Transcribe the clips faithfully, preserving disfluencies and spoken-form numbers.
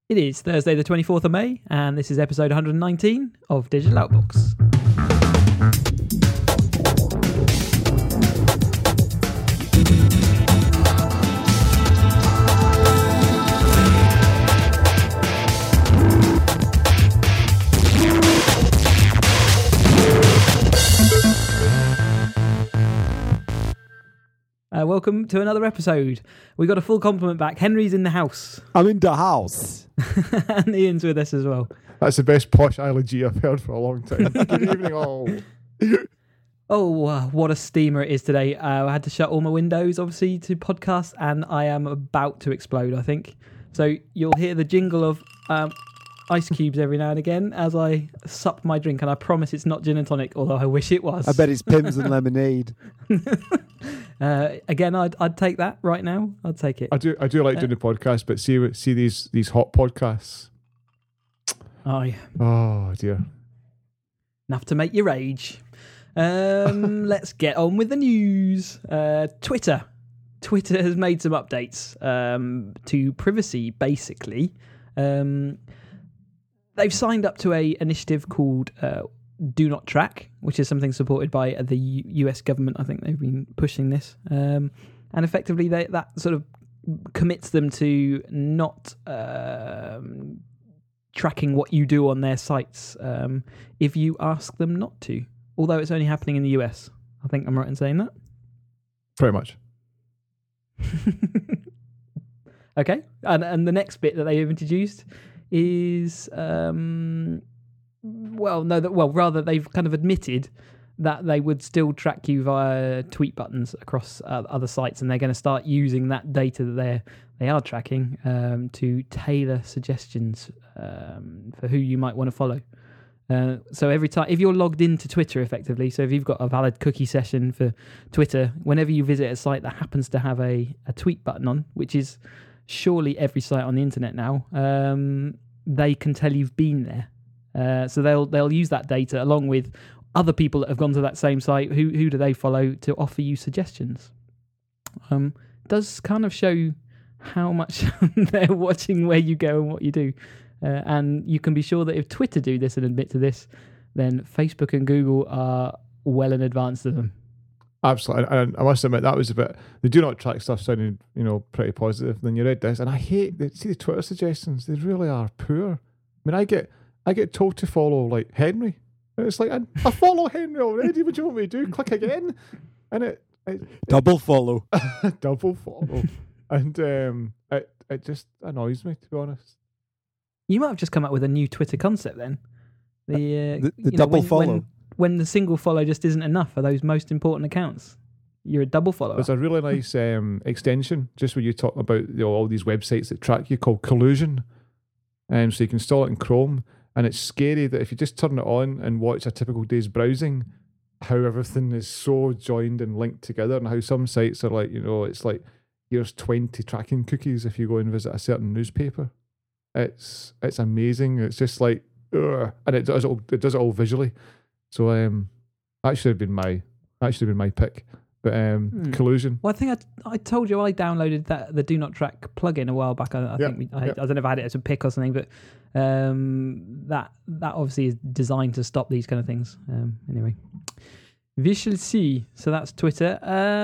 It is Thursday the twenty-fourth of May, and this is episode one hundred nineteen of Digital Outbox. Uh, welcome to another episode. We got a full complement back. Henry's in the house. I'm in the house. And Ian's with us as well. That's the best posh elegy I've heard for a long time. Good evening, all. Oh, uh, what a steamer it is today. Uh, I had to shut all my windows, obviously, to podcast, and I am about to explode, I think. So you'll hear the jingle of um, ice cubes every now and again as I sup my drink, and I promise it's not gin and tonic, although I wish it was. I bet it's Pimm's and lemonade. Uh, again, I'd I'd take that right now. I'd take it. I do I do like doing the podcast, but see see these these hot podcasts. Aye. Oh dear. Enough to make you rage. Um, let's get on with the news. Uh, Twitter. Twitter has made some updates um, to privacy, basically. Um, they've signed up to a initiative called uh, Do Not Track, which is something supported by the U S government. I think they've been pushing this. Um, and effectively, they, that sort of commits them to not um, tracking what you do on their sites um, if you ask them not to. Although it's only happening in the U S. I think I'm right in saying that. Pretty much. Okay. And, and the next bit that they've introduced is... Um, Well, no, that well, rather they've kind of admitted that they would still track you via tweet buttons across uh, other sites, and they're going to start using that data that they they are tracking um, to tailor suggestions um, for who you might want to follow. Uh, so every time, if you're logged into Twitter effectively, so if you've got a valid cookie session for Twitter, whenever you visit a site that happens to have a, a tweet button on, which is surely every site on the internet now, um, they can tell you've been there. Uh, so they'll they'll use that data along with other people that have gone to that same site. Who who do they follow to offer you suggestions? Um, does kind of show how much they're watching where you go and what you do. Uh, and you can be sure that if Twitter do this and admit to this, then Facebook and Google are well in advance of them. Absolutely. And I must admit, that was a bit, the do not track stuff sounded, you know, pretty positive. Then you read this, and I hate, the, see the Twitter suggestions, they really are poor. I mean, I get... I get told to follow, like, Henry. And it's like, I, I follow Henry already. What do you want me to do? Click again? And it... it double follow. double follow. And um, it, it just annoys me, to be honest. You might have just come up with a new Twitter concept then. The, uh, the, the you double know, when, follow. When, when the single follow just isn't enough for those most important accounts. You're a double follower. There's a really nice um, extension, just where you talk about, you know, all these websites that track you, called Collusion. Um, so you can install it in Chrome. And it's scary that if you just turn it on and watch a typical day's browsing, how everything is so joined and linked together, and how some sites are like, you know, it's like, here's twenty tracking cookies if you go and visit a certain newspaper. It's it's amazing. It's just like, ugh. And it does it all, it does it all visually. So um, that should have been my that should have been my pick. But um, hmm. Collusion. Well, I think I, I told you I downloaded that the Do Not Track plugin a while back. I, I yep, think we, I, yep. I don't know if I had it as a pick or something, but um, that that obviously is designed to stop these kind of things. Um, anyway, we shall see. So that's Twitter.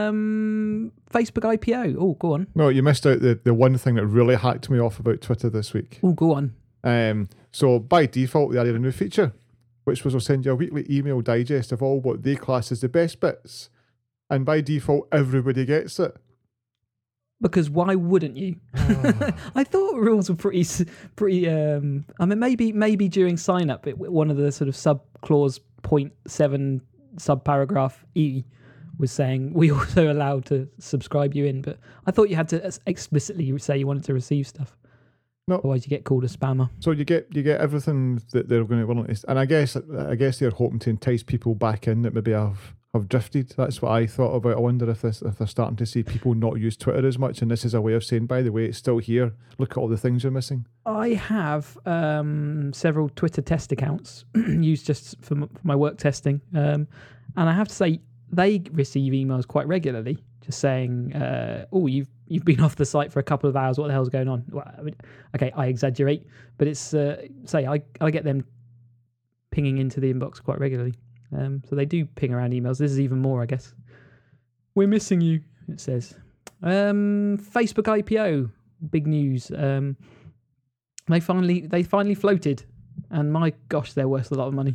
Um, Facebook I P O. Oh, go on. No, you missed out the, the one thing that really hacked me off about Twitter this week. Oh, go on. Um, so by default, they added a new feature, which was they'll send you a weekly email digest of all what they class as the best bits. And by default, everybody gets it. Because why wouldn't you? Oh. I thought rules were pretty, pretty. Um, I mean, maybe, maybe during sign up, it, one of the sort of sub clause point seven sub paragraph E was saying we also allowed to subscribe you in. But I thought you had to explicitly say you wanted to receive stuff. No, otherwise you get called a spammer. So you get you get everything that they're going to willing to, and I guess I guess they're hoping to entice people back in that maybe have. have drifted. That's what I thought about. I wonder if this, if they're starting to see people not use Twitter as much, and this is a way of saying, by the way, it's still here. Look at all the things you're missing. I have um, several Twitter test accounts used just for, m- for my work testing, um, and I have to say they receive emails quite regularly, just saying, uh, "Oh, you've you've been off the site for a couple of hours. What the hell's going on? Well, I mean, okay, I exaggerate, but it's uh, say I I get them pinging into the inbox quite regularly. Um, so they do ping around emails. This is even more, I guess. We're missing you, it says. Um, Facebook I P O, big news. Um, they finally they finally floated, and my gosh, they're worth a lot of money.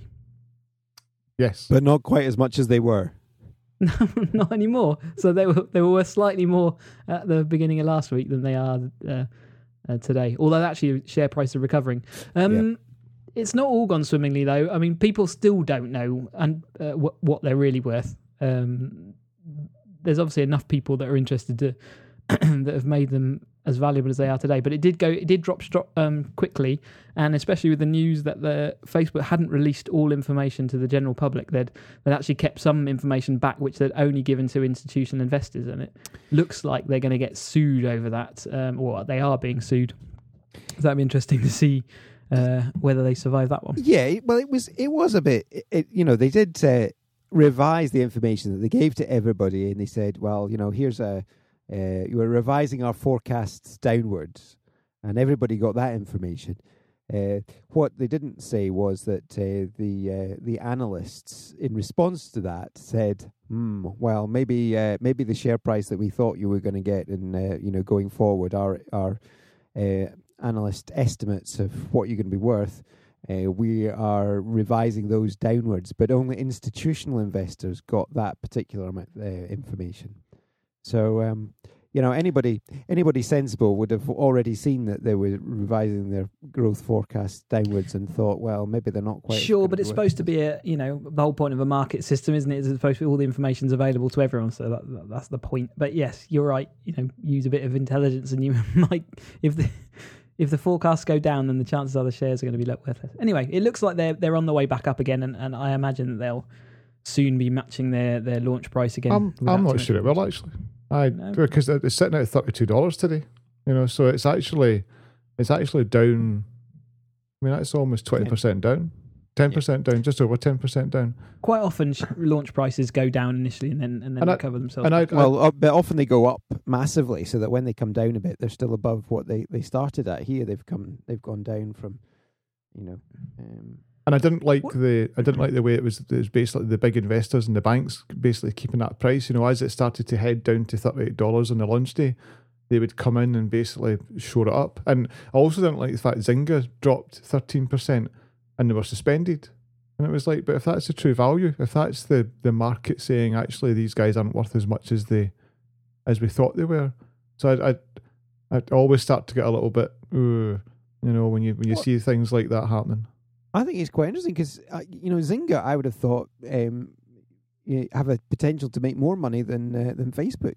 Yes. But not quite as much as they were. No, not anymore. So they were they were worth slightly more at the beginning of last week than they are uh, uh, today. Although actually share price are recovering. Um, Yep. It's not all gone swimmingly though. I mean, people still don't know and uh, wh- what they're really worth. Um, there's obviously enough people that are interested to that have made them as valuable as they are today. But it did go, it did drop stro- um, quickly, and especially with the news that the Facebook hadn't released all information to the general public. They'd they'd actually kept some information back, which they'd only given to institutional investors, and it looks like they're going to get sued over that, um, or they are being sued. So that'd be interesting to see uh, whether they survive that one. Yeah, it- well, it was it was a bit. It, it, you know, they did uh, revise the information that they gave to everybody, and they said, "Well, you know, here's a uh, you were revising our forecasts downwards," and everybody got that information. Uh, what they didn't say was that uh, the uh, the analysts, in response to that, said, hmm, "Well, maybe uh, maybe the share price that we thought you were going to get, in uh, you know, going forward, our our uh, analyst estimates of what you're going to be worth." Uh, we are revising those downwards, but only institutional investors got that particular amount, uh, information. So, um, you know, anybody anybody sensible would have already seen that they were revising their growth forecasts downwards and thought, well, maybe they're not quite. Sure, but it's supposed to be a, you know, the whole point of a market system, isn't it? Is it's supposed to be all the information's available to everyone, so that, that, that's the point. But yes, you're right. You know, use a bit of intelligence, and you might, if the if the forecasts go down, then the chances are the shares are going to be worthless. Anyway, it looks like they're they're on the way back up again, and, and I imagine that they'll soon be matching their, their launch price again. I'm, I'm not sure it will actually. I No. because it's sitting at thirty two dollars today. You know, so it's actually it's actually down. I mean, that's almost twenty percent down, ten percent down, just over ten percent down. Quite often, sh- launch prices go down initially and then and then And I- recover themselves. And I, I Well, uh, but often they go up massively, so that when they come down a bit, they're still above what they, they started at. Here, they've come they've gone down from, you know. Um, and I didn't like What? the I didn't like the way it was. It was basically the big investors and the banks basically keeping that price. You know, as it started to head down to thirty eight dollars on the launch day, they would come in and basically shore it up. And I also didn't like the fact Zynga dropped thirteen percent and they were suspended. And it was like, but if that's the true value, if that's the, the market saying actually these guys aren't worth as much as they as we thought they were, so I I I always start to get a little bit, ooh, you know, when you when you What? see things like that happening. I think it's quite interesting because uh, you know, Zynga, I would have thought um, you have a potential to make more money than uh, than Facebook.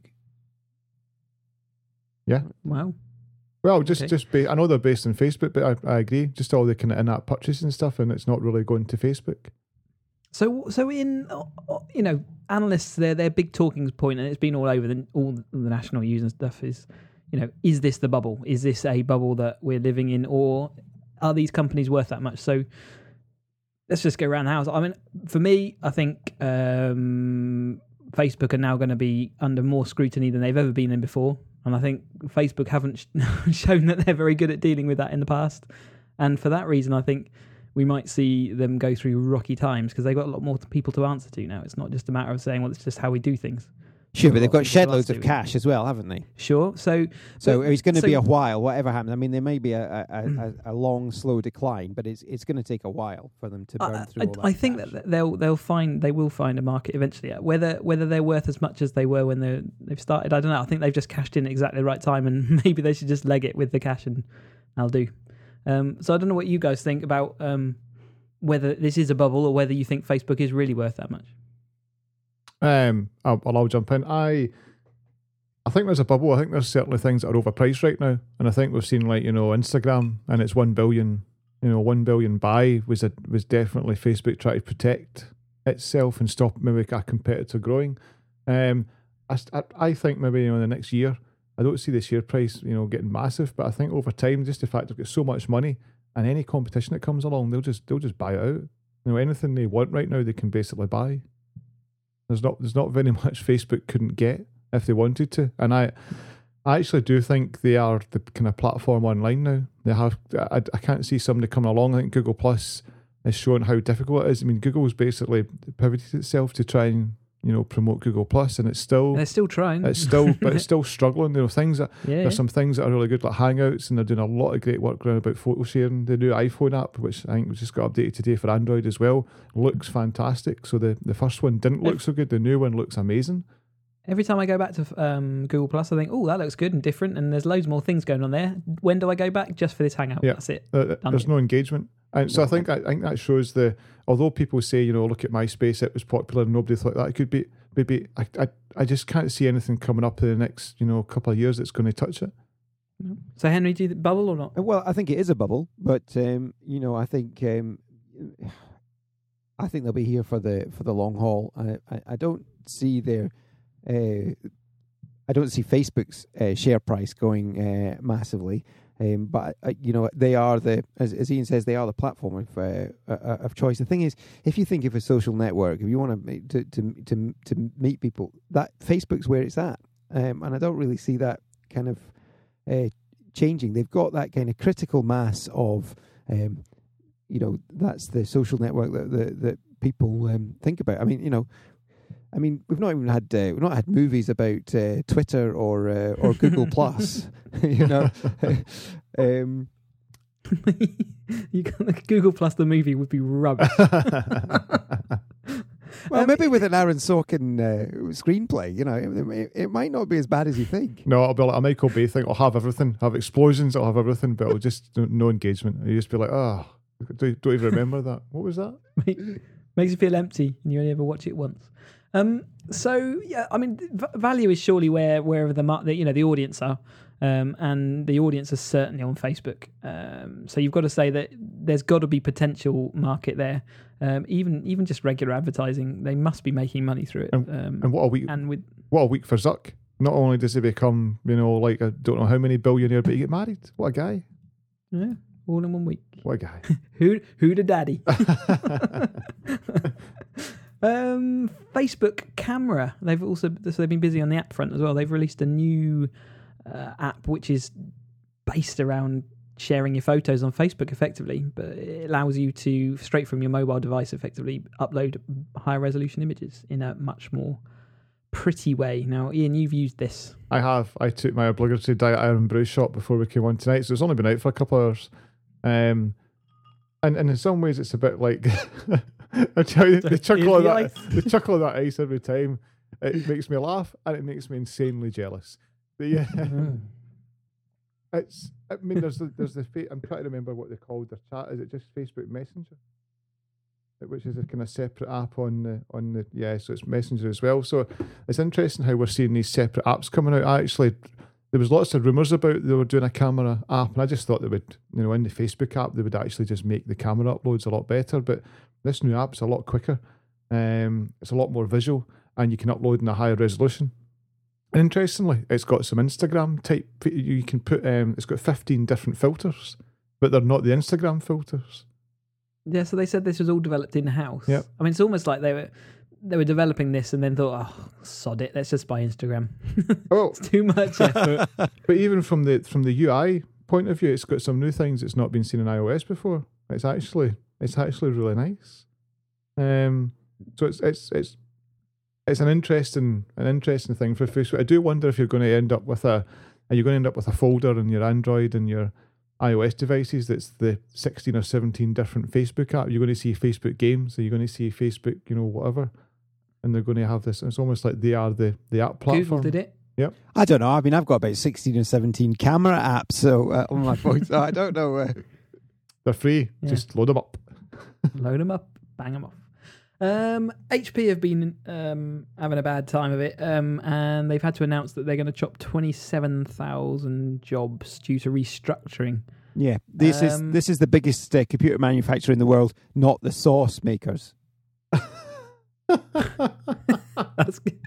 Yeah. wow. Well, just Okay. just ba- I know they're based on Facebook, but I, I agree. Just all the kind of in-app purchase and stuff, and it's not really going to Facebook. So, so in uh, uh, you know, analysts, their their big talking point, and it's been all over the all the national news and stuff, is, you know, is this the bubble? Is this a bubble that we're living in, or are these companies worth that much? So, let's just go around the house. I mean, for me, I think um, Facebook are now going to be under more scrutiny than they've ever been in before, and I think Facebook haven't sh- shown that they're very good at dealing with that in the past, and for that reason, I think we might see them go through rocky times because they've got a lot more people to answer to now. It's not just a matter of saying, well, it's just how we do things. Sure, but they've got Lots of people shed to loads ask of to. cash as well, haven't they? Sure. So, So but- it's going to so- be a while, whatever happens. I mean, there may be a a, a, a long, slow decline, but it's it's going to take a while for them to burn I, through I, all that I think cash. that they'll they'll find they will find a market eventually. Whether whether they're worth as much as they were when they they've started, I don't know. I think they've just cashed in at exactly the right time, and maybe they should just leg it with the cash, and I'll do. Um, so I don't know what you guys think about um, whether this is a bubble or whether you think Facebook is really worth that much. Um, I'll, I'll jump in. I I think there's a bubble. I think there's certainly things that are overpriced right now, and I think we've seen, like, you know, Instagram and its one billion, you know, one billion buy was a was definitely Facebook trying to protect itself and stop maybe a competitor growing. Um, I, I I think maybe, you know, in the next year, I don't see the share price, you know, getting massive, but I think over time, just the fact they've got so much money and any competition that comes along, they'll just they'll just buy it out. You know, anything they want right now, they can basically buy. There's not there's not very much Facebook couldn't get if they wanted to, and I I actually do think they are the kind of platform online now. They have. I, I can't see somebody coming along. I think Google Plus is showing how difficult it is. I mean, Google's basically pivoted itself to try and, you know, promote Google Plus, and it's still They're still trying. it's still but it's still struggling. There are things that yeah. there's some things that are really good, like Hangouts, and they're doing a lot of great work around about photo sharing. The new iPhone app, which I think was just got updated today for Android as well, looks fantastic. So the, the first one didn't look so good. The new one looks amazing. Every time I go back to um, Google Plus, I think, oh, that looks good and different, and there's loads more things going on there. When do I go back? Just for this Hangout. Yeah. That's it. Uh, there's no engagement. And so I think I think that shows the, although people say, you know, look at MySpace, it was popular and nobody thought that it could be, maybe, I, I, I just can't see anything coming up in the next, you know, couple of years that's going to touch it. So, Henry, do you bubble or not? Well, I think it is a bubble, but um, you know, I think um, I think they'll be here for the for the long haul. I I, I don't see their uh, I don't see Facebook's uh, share price going uh, massively. Um, but uh, you know, they are the, as, as Ian says, they are the platform of uh, uh, of choice. The thing is, if you think of a social network, if you want to to to to, to meet people, that Facebook's where it's at, um, and I don't really see that kind of uh, changing. They've got that kind of critical mass of, um, you know, that's the social network that that, that people um, think about. I mean, you know. I mean, we've not even had uh, we've not had movies about uh, Twitter or uh, or Google Plus, you know. um, you can, Google Plus the movie would be rubbish. well, Um, maybe with an Aaron Sorkin uh, screenplay, you know, it, it might not be as bad as you think. No, it'll be like a Michael Bay thing. I'll have everything, have explosions, I'll have everything, but it'll just no engagement. You just be like, oh, don't, don't even remember that. What was that? Makes you feel empty, and you only ever watch it once. Um, so yeah, I mean, v- value is surely where wherever the, mar- the you know the audience are, um, and the audience is certainly on Facebook. Um, so you've got to say that there's got to be potential market there. Um, even even just regular advertising, they must be making money through it. And, um, and what a week! and with What a week for Zuck. Not only does he become, you know, like I don't know how many billionaire, but he get married. What a guy! yeah, all in one week. What a guy! Who who the daddy? Um, Facebook Camera. They've also so they've been busy on the app front as well. They've released a new uh, app which is based around sharing your photos on Facebook effectively, but it allows you to straight from your mobile device effectively upload higher resolution images in a much more pretty way. Now, Ian, you've used this. I have. I took my obligatory diet iron brew shot before we came on tonight, so it's only been out for a couple of hours. Um, and and in some ways, it's a bit like. I tell you, the chuckle of that, the chuckle of that ice every time, it makes me laugh and it makes me insanely jealous. But yeah, it's. I mean, there's the there's the. I'm trying to remember what they called their chat. Is it just Facebook Messenger? Which is a kind of separate app on the on the yeah. So it's Messenger as well. So it's interesting how we're seeing these separate apps coming out. I actually. There was lots of rumours about they were doing a camera app, and I just thought they would, you know, in the Facebook app, they would actually just make the camera uploads a lot better. But this new app's a lot quicker. Um, it's a lot more visual, and you can upload in a higher resolution. And interestingly, it's got some Instagram type. You can put. Um, it's got fifteen different filters, but they're not the Instagram filters. Yeah, so they said this was all developed in house. Yep. I mean, it's almost like they were. They were developing this and then thought, oh, sod it, let's just buy Instagram. Oh, it's too much effort. But even from the from the U I point of view, it's got some new things that's not been seen in iOS before. It's actually it's actually really nice. Um, so it's it's it's it's an interesting an interesting thing for Facebook. I do wonder if you're going to end up with a are you going to end up with a folder in your Android and your iOS devices that's the sixteen or seventeen different Facebook apps. You're going to see Facebook games. Are you going to see Facebook, you know, whatever? And they're going to have this. It's almost like they are the, the app platform. Google did it. Yep. I don't know. I mean, I've got about sixteen or seventeen camera apps so uh, on my phone, so I don't know. Uh... They're free. Yeah. Just load them up. Load them up, bang them off. Um, H P have been um, having a bad time of it, um, and they've had to announce that they're going to chop twenty-seven thousand jobs due to restructuring. Yeah, this Um, is this is the biggest uh, computer manufacturer in the world, not the sauce makers. That's good.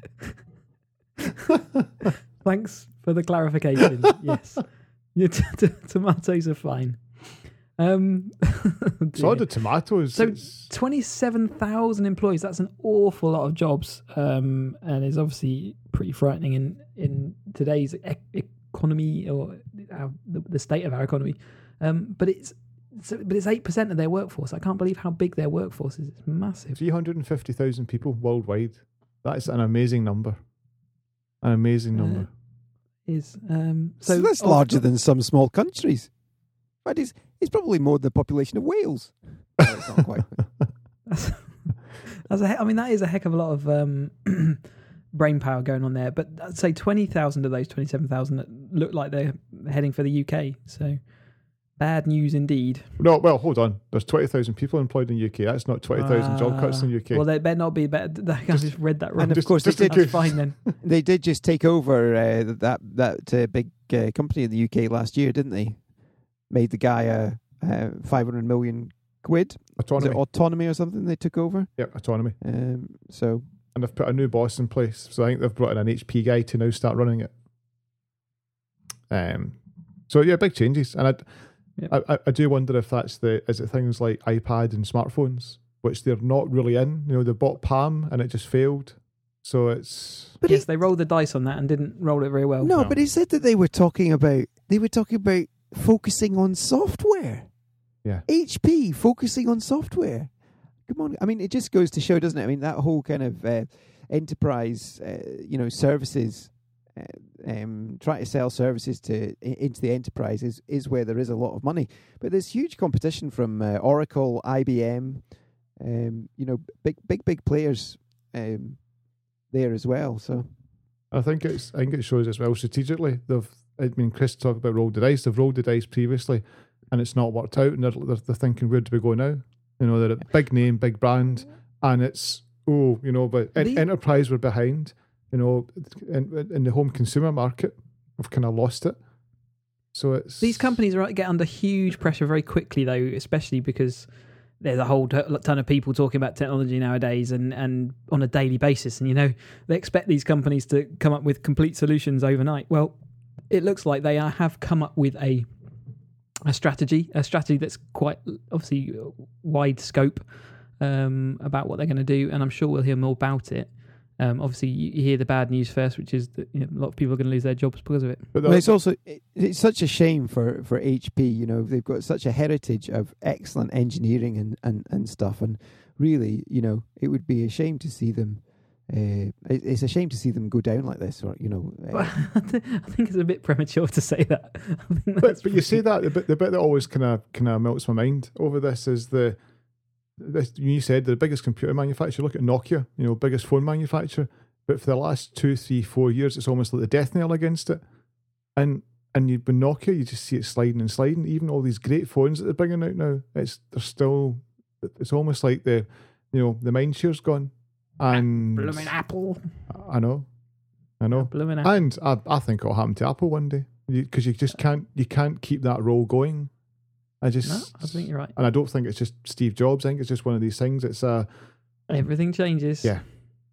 Thanks for the clarification. Yes, your t- t- tomatoes are fine. Um, So are the tomatoes. So It's- twenty-seven thousand employees, that's an awful lot of jobs, um, and is obviously pretty frightening in, in today's e- e- economy or our, the, the state of our economy. Um, but it's so, but it's eight percent of their workforce. I can't believe how big their workforce is. It's massive. three hundred fifty thousand people worldwide. That's an amazing number. An amazing number. Uh, is um, So, so that's of- larger than some small countries. But it's, it's probably more than the population of Wales. No, it's not quite. That's, that's a he- I mean, that is a heck of a lot of um, brain power going on there. But I'd say twenty thousand of those twenty-seven thousand that look like they're heading for the U K. So bad news indeed. No, well, hold on. There's twenty thousand people employed in the U K. That's not twenty thousand job cuts in the U K. Well, they better not be better. I just read that wrong. And of Just- course, just they in did, case. That's fine then. they did just take over uh, that that uh, big uh, company in the U K last year, didn't they? Made the guy a uh, uh, five hundred million quid. Was it autonomy. autonomy or something they took over? Yeah, autonomy. Um, so And they've put a new boss in place. So I think they've brought in an H P guy to now start running it. Um, so yeah, big changes. And I, Yep. I, I do wonder if that's the, is it things like iPad and smartphones, which they're not really in. You know, they bought Palm and it just failed. So it's, But yes, it- they rolled the dice on that and didn't roll it very well. no, no. but he said that they were talking about they were talking about focusing on software. Yeah. H P focusing on software. Come on, I mean, it just goes to show, doesn't it? I mean, that whole kind of uh, enterprise, uh, you know, services, uh, um, trying to sell services to i- into the enterprise is, is where there is a lot of money. But there's huge competition from uh, Oracle, I B M, um, you know, big, big, big players um, there as well. So. I think it's, I think it shows as well strategically. They've, I mean, Chris talked about rolled the dice. They've rolled the dice previously and it's not worked out. And they're, they're, they're thinking, where do we go now? You know, they're a big name, big brand, and it's, oh, you know, but en- The- enterprise were behind, you know, in, in the home consumer market, we've kind of lost it. So it's... These companies are get under huge pressure very quickly, though, especially because there's a whole t- ton of people talking about technology nowadays and, and on a daily basis. And, you know, they expect these companies to come up with complete solutions overnight. Well, it looks like they are, have come up with a a strategy, a strategy that's quite obviously wide scope um, about what they're going to do. And I'm sure we'll hear more about it. Um, obviously, you you hear the bad news first, which is that you know, a lot of people are going to lose their jobs because of it. But Well, the- it's also it, it's such a shame for, for H P. You know, they've got such a heritage of excellent engineering and, and, and stuff, and really, you know, it would be a shame to see them. Uh, it, it's a shame to see them go down like this, or you know. Uh, I think it's a bit premature to say that. I think But, that's but you say that the bit, the bit that always kind of kind of melts my mind over this is the this you said the biggest computer manufacturer. Look at Nokia, you know, biggest phone manufacturer. But for the last two, three, four years, it's almost like the death knell against it. And and you with Nokia, you just see it sliding and sliding. Even all these great phones that they're bringing out now, it's they're still. It's almost like the you know the mind share's gone. And blooming Apple. I know, I know. Blooming Apple. And I, I think it'll happen to Apple one day because you, you just can't you can't keep that role going. I just No, I think you're right. and I don't think it's just Steve Jobs. I think it's just one of these things. It's uh Everything changes. Yeah.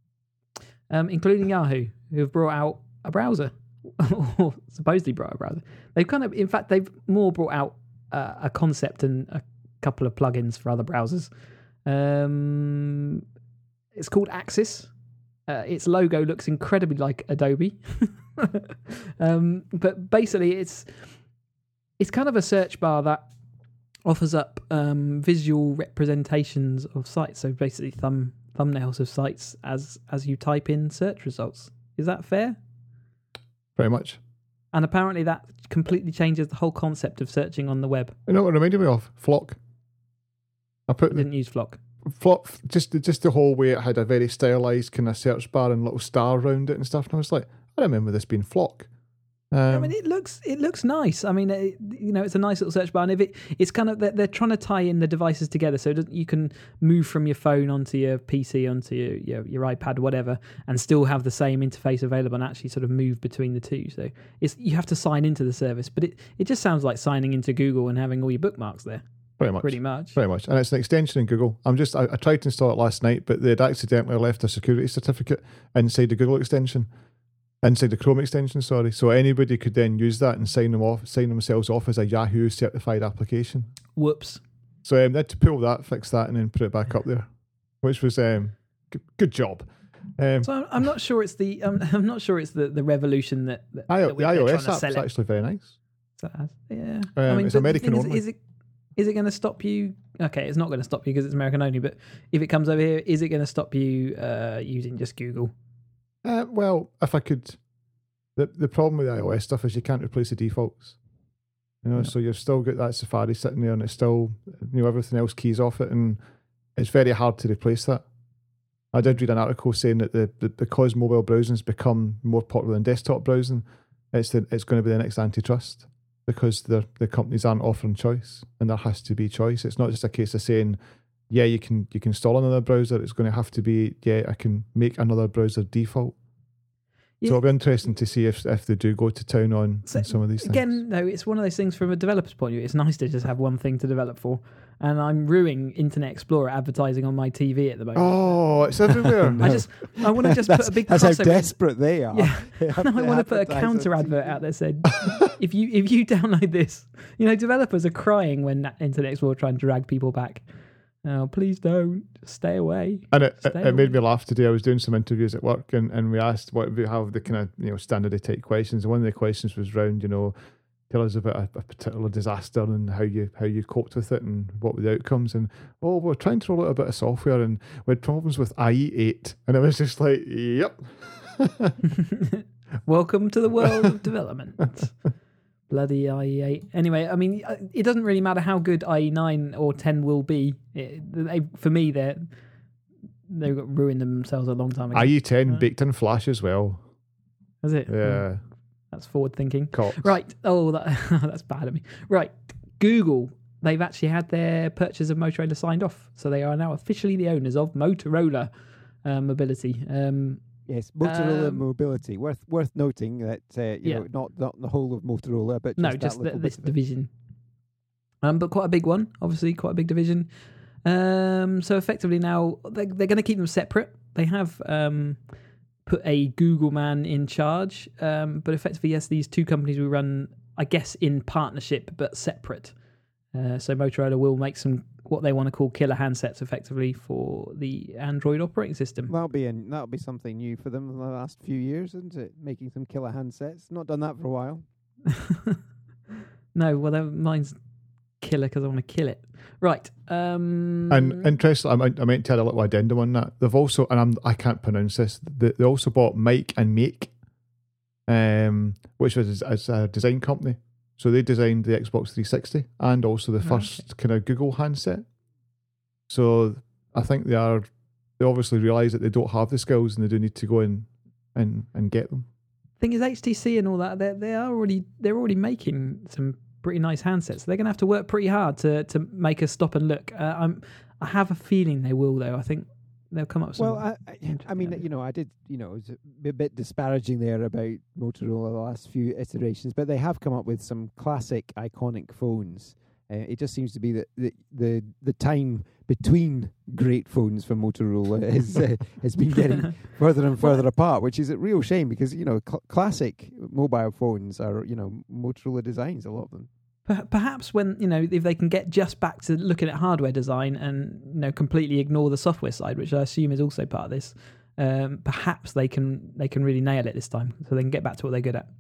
Um, including Yahoo, who have brought out a browser, or supposedly brought out a browser. They've kind of, in fact, they've more brought out uh, a concept and a couple of plugins for other browsers. Um, it's called Axis. Uh, its logo looks incredibly like Adobe, um, but basically, it's it's kind of a search bar that offers up um, visual representations of sites. So basically, thumb thumbnails of sites as as you type in search results. Is that fair? pretty much. And apparently, that completely changes the whole concept of searching on the web. You know what it reminded me of? Flock. I I put the didn't use Flock. Flock just just the whole way it had a very stylized kind of search bar and little star around it and stuff. And I was like, I remember this being Flock. Um, I mean, it looks it looks nice. I mean, it, you know, it's a nice little search bar, and if it it's kind of they're, they're trying to tie in the devices together, so that you can move from your phone onto your P C, onto your, your your iPad, whatever, and still have the same interface available, and actually sort of move between the two. So it's you have to sign into the service, but it it just sounds like signing into Google and having all your bookmarks there, pretty much. pretty much. Pretty much. And it's an extension in Google. I'm just, I, I tried to install it last night, but they'd accidentally left a security certificate inside the Google extension, inside the Chrome extension, sorry. So anybody could then use that and sign them off, sign themselves off as a Yahoo certified application. Whoops. So um, they had to pull that, fix that, and then put it back up there, which was um, g- good job. Um, So I'm, I'm not sure it's the um, I'm not sure it's the, the revolution that, that, I, that the we're, they're trying iOS to app's sell it. actually very nice. So, uh, yeah, Um, it's but the American thing is, only. Is it is it going to stop you? Okay, it's not going to stop you because it's American only. But if it comes over here, is it going to stop you uh, using just Google? Uh, well, if I could, the the problem with the iOS stuff is you can't replace the defaults. You know, No. so you've still got that Safari sitting there, and it's still, you know, everything else keys off it, and it's very hard to replace that. I did read an article saying that the, the because mobile browsing's become more popular than desktop browsing, it's the, it's going to be the next antitrust because the the companies aren't offering choice, and there has to be choice. It's not just a case of saying, yeah, you can you can install another browser. It's going to have to be, yeah, I can make another browser default. Yeah. So it'll be interesting to see if if they do go to town on, So, on some of these things. Again, no, it's one of those things from a developer's point of view. It's nice to just have one thing to develop for. And I'm ruining Internet Explorer advertising on my T V at the moment. Oh, it's everywhere. I just, I want to just put that's, a big that's how crossover. desperate they are. Yeah, They have and I to want to put a advertise counter on advert T V. out there said, if you if you download this, you know, developers are crying when Internet Explorer trying to drag people back. Oh, please don't. Just stay away. And it, Stay it, it made away. me laugh today. I was doing some interviews at work, and, and we asked what we have the kind of, you know, standard type questions. And one of the questions was round, you know, tell us about a, a particular disaster and how you how you coped with it and what were the outcomes. And oh, we're trying to roll out a bit of software, and we had problems with I E eight, and it was just like, yep. Welcome to the world of development. Bloody I E eight. Anyway, I mean, it doesn't really matter how good I E nine or ten will be. It, they, for me, they're they've got ruined themselves a long time ago. I E ten Yeah. baked in Flash as well. Is it? Yeah. That's forward thinking. Cox. Right. Oh, that, that's bad of me. Right. Google. They've actually had their purchase of Motorola signed off, so they are now officially the owners of Motorola uh, Mobility. Um, Yes, Motorola Um, Mobility. Worth worth noting that uh, you Yeah. know not not the whole of Motorola, but just no, that just the, little this bit of it. division. Um, but quite a big one, obviously, quite a big division. Um, so effectively now they're, they're going to keep them separate. They have um, put a Google man in charge, um, but effectively, yes, these two companies will run, I guess, in partnership but separate. Uh, so Motorola will make some what they want to call killer handsets, effectively, for the Android operating system. That'll be an, that'll be something new for them in the last few years, isn't it? Making some killer handsets. Not done that for a while. No, well, that, mine's killer because I want to kill it. Right. Um, And interesting, I meant, I meant to add a little addendum on that. They've also, and I'm, I can't pronounce this, they, they also bought Mike and Make, um, which was as a design company. So they designed the Xbox three sixty and also the Okay. first kind of Google handset. So I think they are, they obviously realise that they don't have the skills and they do need to go in and, and get them. thing is, H T C and all that, they they are already they're already making some pretty nice handsets. They're going to have to work pretty hard to to make us stop and look. Uh, I'm I have a feeling they will, though. I think they'll come up with some. Well, I, I, I mean, you know, I did, you know, it was a bit disparaging there about Motorola the last few iterations, but they have come up with some classic, iconic phones. Uh, it just seems to be that the, the the time between great phones for Motorola is uh, has been getting further and further apart, which is a real shame because you know cl- classic mobile phones are you know Motorola designs, a lot of them. Per- Perhaps when you know if they can get just back to looking at hardware design and you know completely ignore the software side, which I assume is also part of this, um, perhaps they can they can really nail it this time, so they can get back to what they're good at.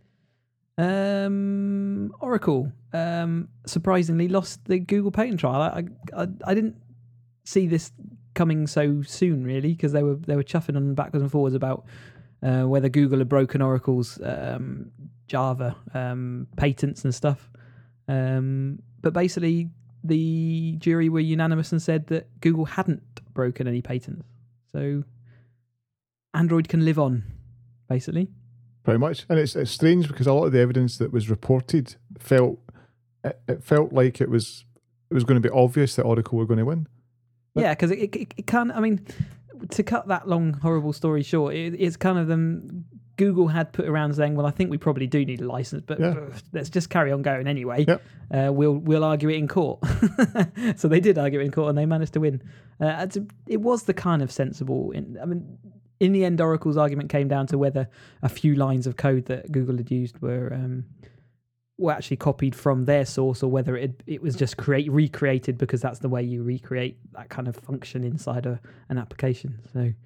Um, Oracle um, surprisingly lost the Google patent trial. I, I I didn't see this coming so soon, really, because they were they were chuffing on backwards and forwards about uh, whether Google had broken Oracle's um, Java um, patents and stuff. Um, but basically, the jury were unanimous and said that Google hadn't broken any patents. So Android can live on, basically. Pretty much. And it's it's strange because a lot of the evidence that was reported felt it, it felt like it was it was going to be obvious that Oracle were going to win. Yeah, because it, it it can't. I mean, to cut that long horrible story short, it, it's kind of them. Google had put around saying, "Well, I think we probably do need a license, but Yeah. ugh, let's just carry on going anyway. Yep. Uh, we'll we'll argue it in court." So they did argue it in court, and they managed to win. Uh, it's a- it was the kind of sensible. In, I mean, in the end, Oracle's argument came down to whether a few lines of code that Google had used were um, were actually copied from their source, or whether it it was just create recreated because that's the way you recreate that kind of function inside a, an application. So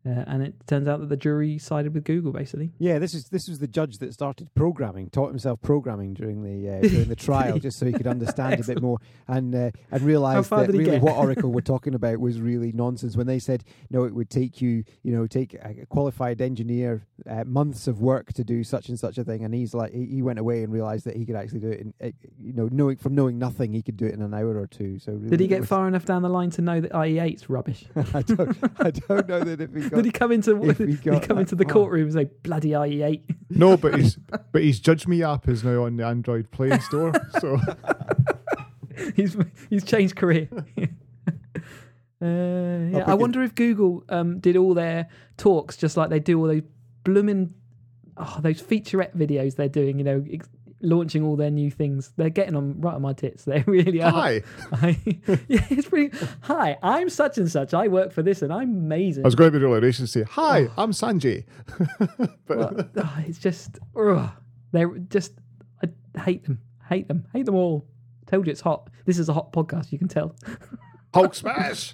Uh, and it turns out that the jury sided with Google, basically. Yeah, this is this was the judge that started programming, taught himself programming during the uh, during the trial, just so he could understand a bit more and uh, and realize far that did he really get? what Oracle were talking about was really nonsense. When they said, no, it would take you, you know, take a qualified engineer uh, months of work to do such and such a thing, and he's like, he, he went away and realized that he could actually do it in, uh, you know, knowing from knowing nothing, he could do it in an hour or two. So really Did he it get was- far enough down the line to know that I E eight's rubbish? I don't, I don't know that if he got. Did he come into if he did he got come that into the far. courtroom and say bloody I E eight? No, but his but his Judge Me app is now on the Android Play Store. So he's he's changed career. uh, yeah, put I you- wonder if Google um, did all their talks just like they do all those blooming oh, those featurette videos they're doing. You know, ex- launching all their new things. They're getting on right on my tits. They really are. hi. I, yeah, it's pretty. Hi, I'm such and such. I work for this, and I'm amazing. I was going to be really racist and say, hi, I'm Sanjay. but Well, oh, it's just, ugh. They're just, I hate them, hate them, hate them all. Told you it's hot. This is a hot podcast, you can tell. Hulk smash.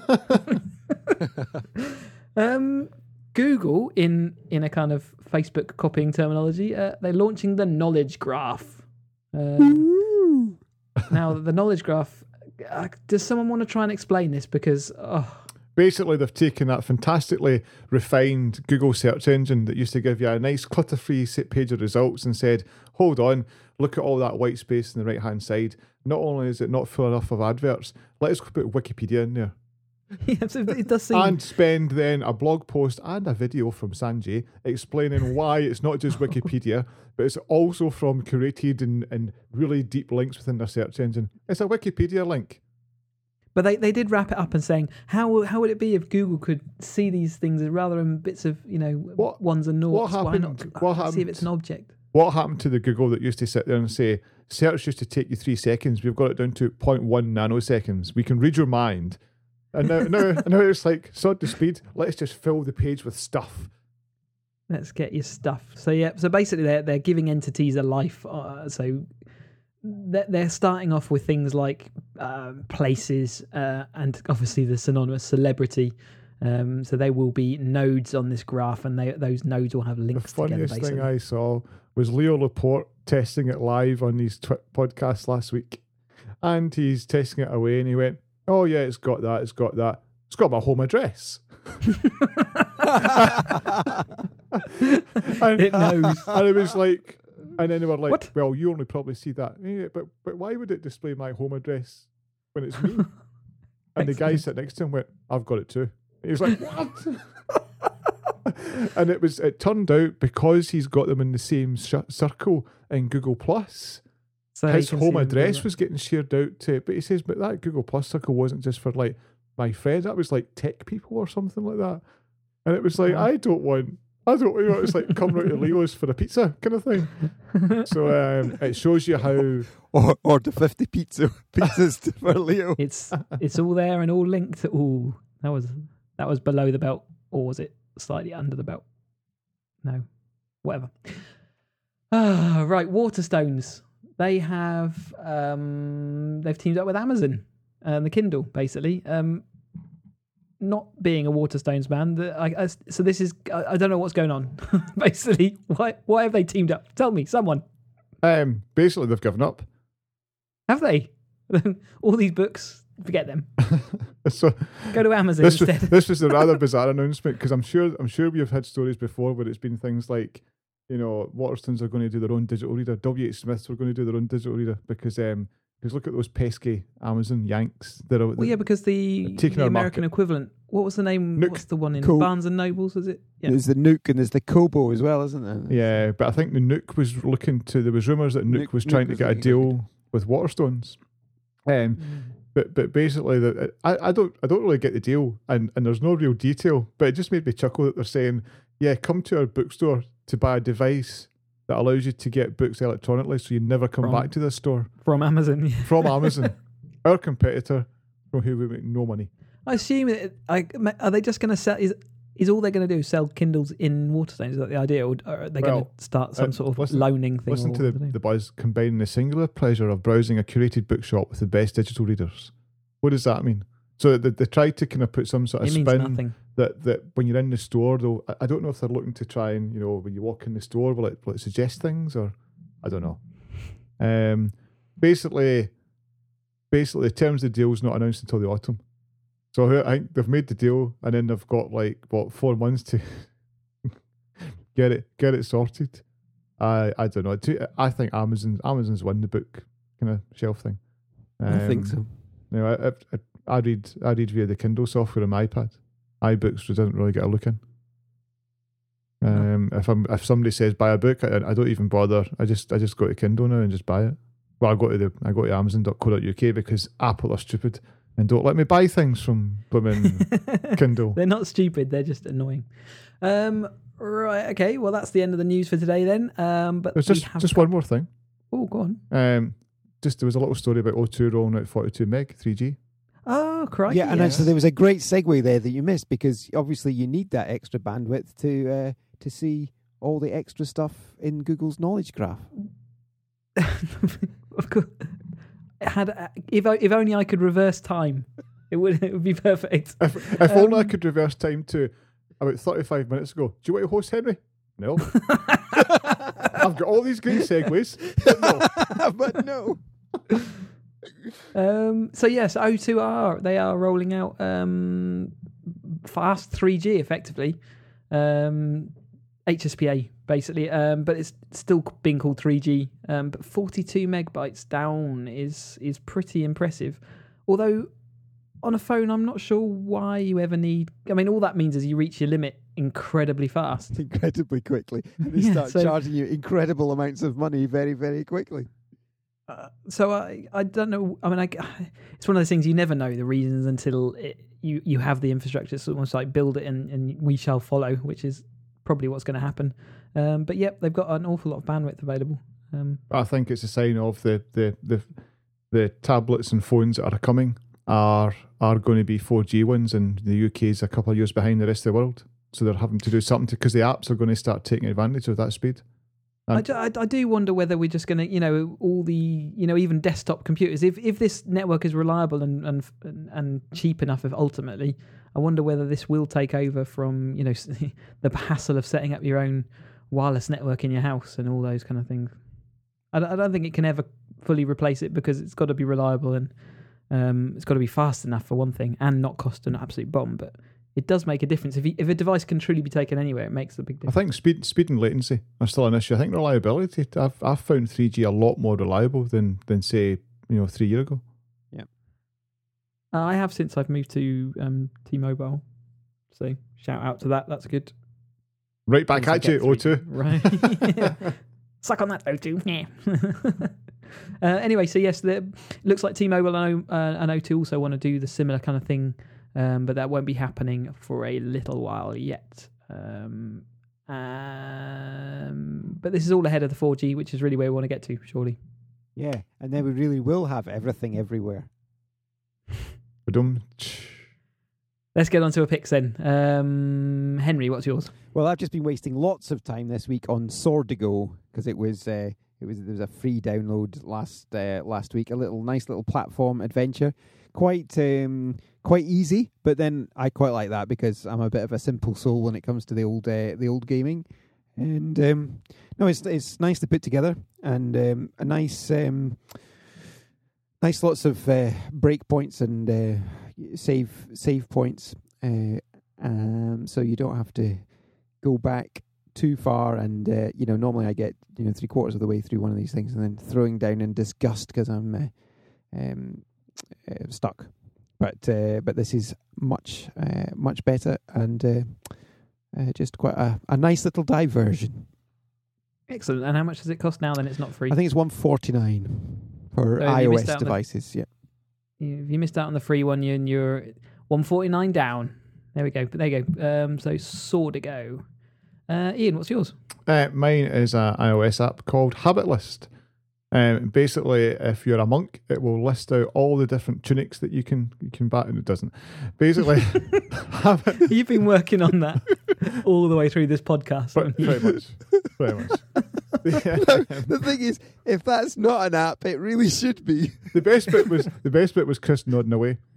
Um, Google, in in a kind of Facebook copying terminology, uh, they're launching the Knowledge Graph. Um, now, the Knowledge Graph, uh, does someone want to try and explain this? Because, oh, Basically, they've taken that fantastically refined Google search engine that used to give you a nice clutter-free sit page of results and said, hold on, look at all that white space on the right-hand side. Not only is it not full enough of adverts, let's put Wikipedia in there. yeah, so it does seem. And spend then a blog post and a video from Sanjay explaining why it's not just Wikipedia, but it's also from curated and, and really deep links within their search engine. It's a Wikipedia link. But they, they did wrap it up and saying, how how would it be if Google could see these things as rather than bits of, you know, What- ones and what noughts? Why not happened- what see if happened- it's an object? What happened to the Google that used to sit there and say, search used to take you three seconds, we've got it down to zero point one nanoseconds. We can read your mind. And now, now, now it's like, sod the speed, let's just fill the page with stuff. Let's get your stuff. So yeah, so basically they're they're giving entities a life. Uh, so they're, they're starting off with things like um, places uh, and obviously the synonymous celebrity. Um, so they will be nodes on this graph, and they those nodes will have The links together. funniest Basically, thing I saw was Leo Laporte testing it live on his tw- podcast last week. And he's testing it away and he went, oh yeah, it's got that, it's got that. It's got my home address. and, it knows. and it was like, and then they were like, What? well, you only probably see that. Yeah, but but why would it display my home address when it's me? And the guy Excellent. sitting next to him went, I've got it too. He was like, what? And it was. It turned out because he's got them in the same sh- circle in Google Plus, So you his can home see them doing address that. was getting shared out to. But he says, but that Google Plus circle wasn't just for like my friends. That was like tech people or something like that. And it was like, Wow. I don't want. I don't. You know, it's like come round to Leo's for a pizza kind of thing. So um, it shows you how. or order fifty pizza pizzas for Leo. It's it's all there and all linked. Ooh, that was that was below the belt, or was it slightly under the belt? No, whatever. Ah, right. Waterstones. They have um, they've teamed up with Amazon and the Kindle, basically. Um, not being a Waterstones man, the, I, I, so this is I, I don't know what's going on. Basically, why why have they teamed up? Tell me, someone. Um, basically, they've given up. Have they? All these books, forget them. So Go to Amazon this was, instead. this was a rather bizarre announcement because I'm sure I'm sure we have had stories before where it's been things like, you know, Waterstones are going to do their own digital reader. W H Smiths were going to do their own digital reader because um because look at those pesky Amazon Yanks. They're, Well, yeah, because the, taking the our American market. equivalent. What was the name? Nook. What's the one in Cool. Barnes and Nobles? Was it? Yeah. There's the Nook and there's the Kobo as well, isn't there? yeah, but I think the Nook was looking to. There was rumours that Nook, Nook- was Nook trying was to get a looking at it. deal with Waterstones. Um, but but basically, the, I I don't I don't really get the deal, and and there's no real detail. But it just made me chuckle that they're saying, yeah, come to our bookstore to buy a device that allows you to get books electronically, so you never come From- back to this store From Amazon. yeah. from Amazon, our competitor, from who we make no money. I assume. It, I, are they just going to sell? Is is all they're going to do sell Kindles in Waterstones? Is that the idea, or are they going Well, to start some uh, sort of listen- loaning thing? Listen or to I the, don't know? the buzz, combining the singular pleasure of browsing a curated bookshop with the best digital readers. What does that mean? So they, they tried to kind of put some sort of It means spin nothing. that that when you're in the store, though, I, I don't know if they're looking to try and, you know, when you walk in the store, will it will it suggest things, or I don't know. Um, basically, basically, the terms of the deal's not announced until the autumn. So I think they've made the deal, and then they've got like what four months to get it get it sorted. I I don't know. I think Amazon Amazon's won the book kind of shelf thing. Um, I think so. You know, I, I I read I read via the Kindle software on my iPad. iBooks doesn't really get a look in. Um, if I'm if somebody says buy a book, I, I don't even bother. I just I just go to Kindle now and just buy it. Well, I go to the I go to Amazon dot co dot U K because Apple are stupid and don't let me buy things from blooming Kindle. They're not stupid, they're just annoying. Um, right, okay, well, that's the end of the news for today then. Um, but There's we just have just got- one more thing. Oh, go on. Um, just there was a little story about O two rolling out forty-two meg three G. Oh, crikey. Yeah, and yes. actually there was a great segue there that you missed, because obviously you need that extra bandwidth to uh, to see all the extra stuff in Google's knowledge graph. Of course. Had if I- if only I could reverse time, it would it would be perfect. If if only I Um, could reverse time to about thirty-five minutes ago. Do you want to host, Henry? No. I've got all these great segues. But no. But no. Um, so yes, O two are they are rolling out um, fast three G effectively, um, H S P A basically, um, but it's still being called three G. Um, but forty-two megabytes down is is pretty impressive. Although on a phone, I'm not sure why you ever need. I mean, all that means is you reach your limit incredibly fast. Incredibly quickly. And they Yeah, start so- charging you incredible amounts of money very, very quickly. Uh, so I, I don't know. I mean, I, it's one of those things you never know the reasons until it, you you have the infrastructure. It's almost like build it and, and we shall follow, which is probably what's going to happen. Um, but yep, they've got an awful lot of bandwidth available. Um, I think it's a sign of the, the, the, the tablets and phones that are coming are are going to be four G ones, and the U K is a couple of years behind the rest of the world. So they're having to do something to, because the apps are going to start taking advantage of that speed. I, ju- I, I do wonder whether we're just going to, you know, all the, you know, even desktop computers. If if this network is reliable and and and cheap enough, if ultimately, I wonder whether this will take over from, you know, the hassle of setting up your own wireless network in your house and all those kind of things. I don't, I don't think it can ever fully replace it, because it's got to be reliable and um, it's got to be fast enough for one thing and not cost an absolute bomb. But it does make a difference. If you, if a device can truly be taken anywhere, it makes a big I difference. think speed speed and latency are still an issue. I think reliability, I've I've found three G a lot more reliable than than say, you know, three years ago. Uh, I have since I've moved to um, T-Mobile. So shout out to that. That's good. Right back Once at I you, get O three- two. Right. Suck on that, O two. Yeah. uh, anyway, so yes, the, looks like T-Mobile and, O- uh, and O two also want to do the similar kind of thing, um, but that won't be happening for a little while yet. Um, um, but this is all ahead of the four G, which is really where we want to get to, surely. Yeah, and then we really will have everything everywhere. Ba-dum. Let's get on to a picks then. Um, Henry, what's yours? Well, I've just been wasting lots of time this week on Sordigo, because it was uh, it was there was a free download last uh, last week. A little nice little platform adventure, quite um, quite easy. But then I quite like that, because I'm a bit of a simple soul when it comes to the old uh, the old gaming. And um, no, it's it's nice to put together, and um, a nice um, nice lots of uh, breakpoints and uh, save save points. Uh, um, so you don't have to go back too far, and uh, you know, normally I get, you know, three quarters of the way through one of these things and then throwing down in disgust because I'm uh, um, uh, stuck. But uh, but this is much uh, much better, and uh, uh, just quite a, a nice little diversion. Excellent. And how much does it cost now? Then it's not free. I think it's one forty nine for So have you missed iOS out on the- devices. Yeah. If you missed out on the free one, you and you're one forty-nine down. There we go. But there you go. Um, so Sordigo. Uh, Ian, what's yours? Uh, mine is an iOS app called Habit List. Um, basically, if you're a monk, it will list out all the different tunics that you can you can buy, and it doesn't. Basically, habit, You've been working on that all the way through this podcast. but haven't you? pretty much, pretty much. The, The thing is, if that's not an app, it really should be. the best bit was the best bit was Chris nodding away.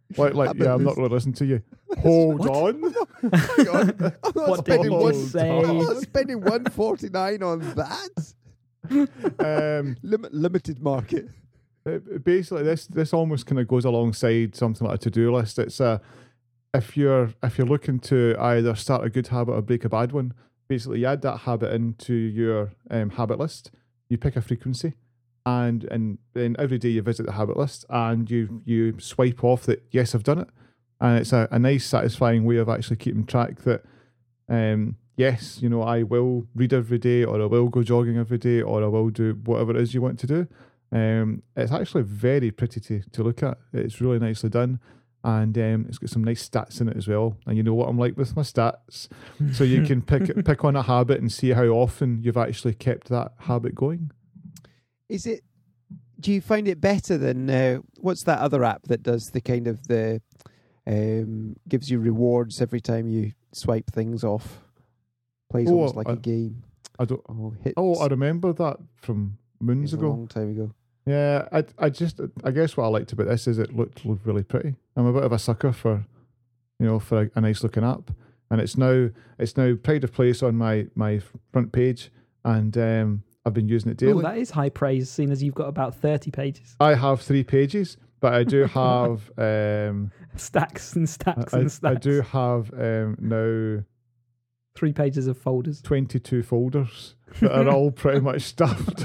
Like, like, Habit yeah, I'm not list. really listening to you. Hold What? on. Hang on. I'm not What did spending you one. say? I'm not spending one forty nine on that. um, Lim- limited market. it- basically, this this almost kind of goes alongside something like a to do list. It's a if you're if you're looking to either start a good habit or break a bad one. Basically, you add that habit into your um, habit list. You pick a frequency, and and then every day you visit the habit list, and you you swipe off that yes, I've done it, and it's a, a nice, satisfying way of actually keeping track that um, yes, you know, I will read every day, or I will go jogging every day, or I will do whatever it is you want to do. Um, it's actually very pretty to to look at. It's really nicely done. And um, it's got some nice stats in it as well. And you know what I'm like with my stats. So you can pick pick on a habit and see how often you've actually kept that habit going. Is it? Do you find it better than uh, what's that other app that does the kind of the um, gives you rewards every time you swipe things off? Plays Oh, almost like I- a game. I don't. Oh, hits. Oh, I remember that from moons It was a ago. long time ago. Yeah, I I just I guess what I liked about this is it looked, looked really pretty. I'm a bit of a sucker for, you know, for a, a nice looking app, and it's now it's now pride of place on my my front page, and um, I've been using it Oh, daily. that is high praise, seeing as you've got about thirty pages. I have three pages, but I do have um Stacks and stacks I, and stacks. I do have um now Three pages of folders. twenty-two folders that are all pretty much stuffed.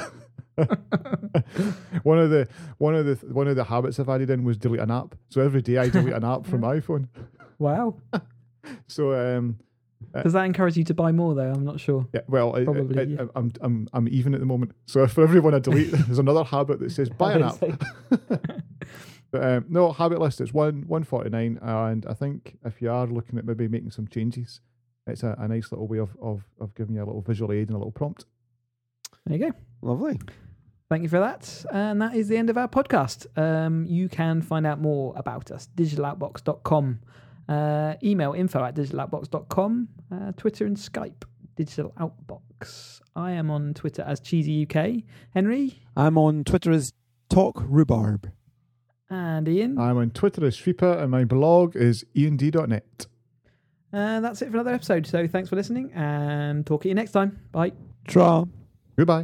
one of the one of the one of the habits I've added in was delete an app. So every day I delete an app from my iPhone. Wow. So um, Does that encourage you to buy more, though? I'm not sure. yeah, well, I, Probably, I, yeah. I, I'm I'm I'm even at the moment. So for every one I delete, there's another habit that says buy an app. But um, no, habit list is one one forty nine, and I think if you are looking at maybe making some changes, it's a, a nice little way of, of of giving you a little visual aid and a little prompt. There you go. Lovely. Thank you for that. And that is the end of our podcast. Um, you can find out more about us, digital outbox dot com. Uh, email info at digital outbox dot com. Uh, Twitter and Skype, Digital Outbox. I am on Twitter as Cheesy U K. Henry I'm on Twitter as Talk Rhubarb. and Ian. I'm on Twitter as Sweeper, and my blog is ian d dot net. And that's it for another episode. So thanks for listening and talk to you next time. Bye. Tra. Goodbye.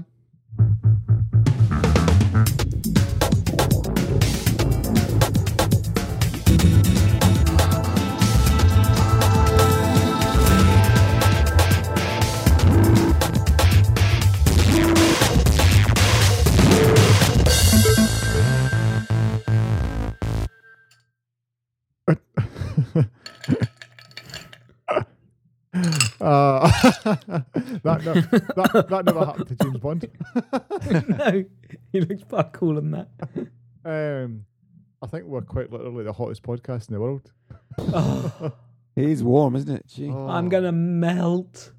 Uh, that, no, that that never happened to James Bond. No, he looks far cooler than that. Um, I think we're quite literally the hottest podcast in the world. Oh, It is warm, isn't it? Gee. Oh. I'm going to melt.